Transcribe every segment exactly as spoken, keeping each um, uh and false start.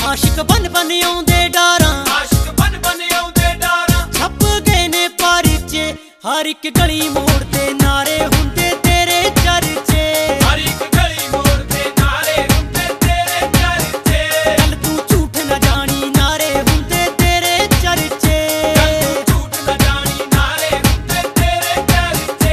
आशिक बन बन आउंदे डारां, आशिक बन बन आउंदे डारां, छप गए ने परिचे हर एक गली मोड़ ते नारे हुंदे तेरे चर्चे, हर एक गली मोड़ ते नारे हुंदे तेरे चर्चे। गल तू झूठ न जानी नारे हुंदे तेरे चर्चे, गल तू झूठ न जानी नारे हुंदे तेरे चर्चे।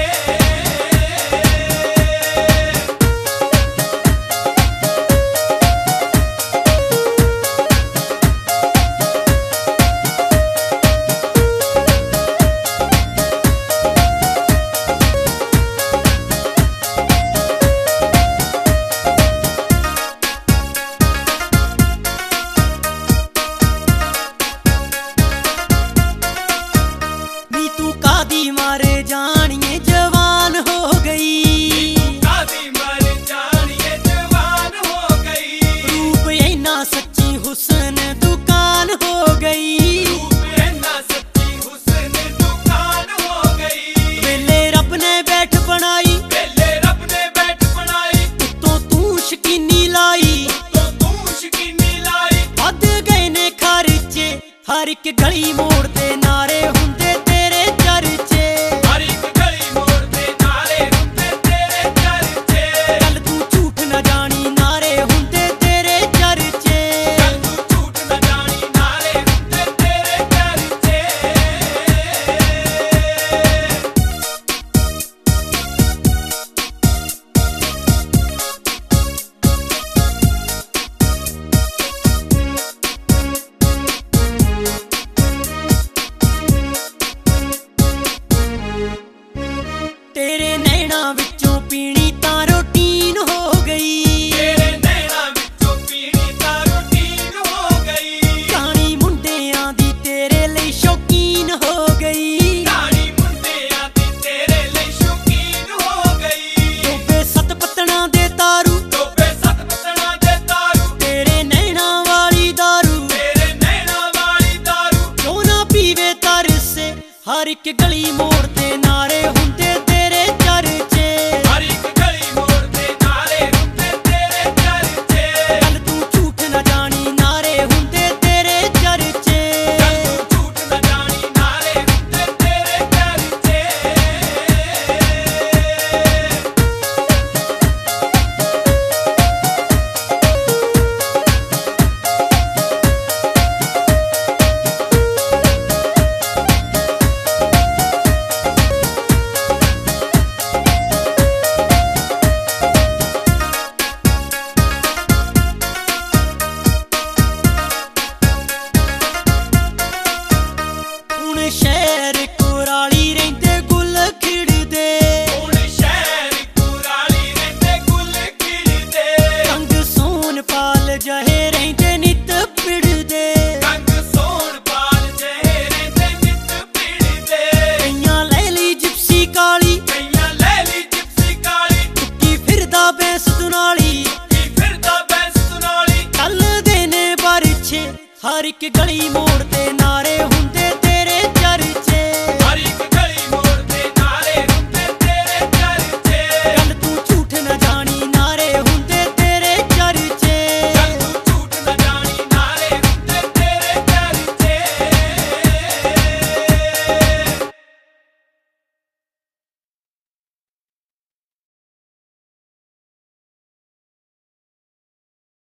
कादी मारे जानिए जवान हो गई, कादी मारे जानिए जवान हो गई, रूप ऐना सच्ची हुस्न दुकान हो गई, रूप ऐना सच्ची हुस्न दुकान हो गई। वेले रब ने बैठ बनाई, वेले रब ने बैठ बनाई, तो तू शकीनी लाई, तो तू शकीनी लाई। वध गए ने खर्चे हर एक गली मोड़ ते नारे हुंदे तेरे चर्चे, हर एक गली मोड़ ते नारे हुंदे तेरे चर्चे। गल तू झूठ न जानी नारे हुंदे तेरे चर्चे, गल तू झूठ न जानी नारे हुंदे तेरे चर्चे। तेरे नैना विचों पीनी तां रूटीन हो गई, तेरे नैना विचों पीनी तां रूटीन हो गई, कहानी मुंडियां दी तेरे लई शौकीन हो गई, कहानी मुंडियां दी तेरे लई शौकीन हो गई। डोबे सत पत्तणां दे तारू, डोबे सत पत्तणां दे तारू, तेरे नैना वाली दारू, तेरे नैना वाली दारू। जो ना पीवे तरसे हर एक गली मोड़ ते नारे हुंदे तेरे चर्चे, हर एक गली मोड़ ते नारे हुंदे तेरे चर्चे। गल तू झूठ न जानी नारे हुंदे तेरे चर्चे, गल तू झूठ न जानी नारे हुंदे तेरे चर्चे। हुण शहर कुराली रहिंदे गुल खिड़दे, हुण शहर कुराली रहिंदे गुल खिड़दे, रंग सोन पाल जहे रहिंदे नित पिड़दे, रंग सोन पाल जहे रहिंदे नित पिड़दे। कईयां लैली जिप्सी काली, कईयां लैली जिप्सी काली, टुक्की फिरदा बैंस दुनाली, की फिरदा बैंस दुनाली। चल दे ने बारिछे हर एक गली मोड़ ते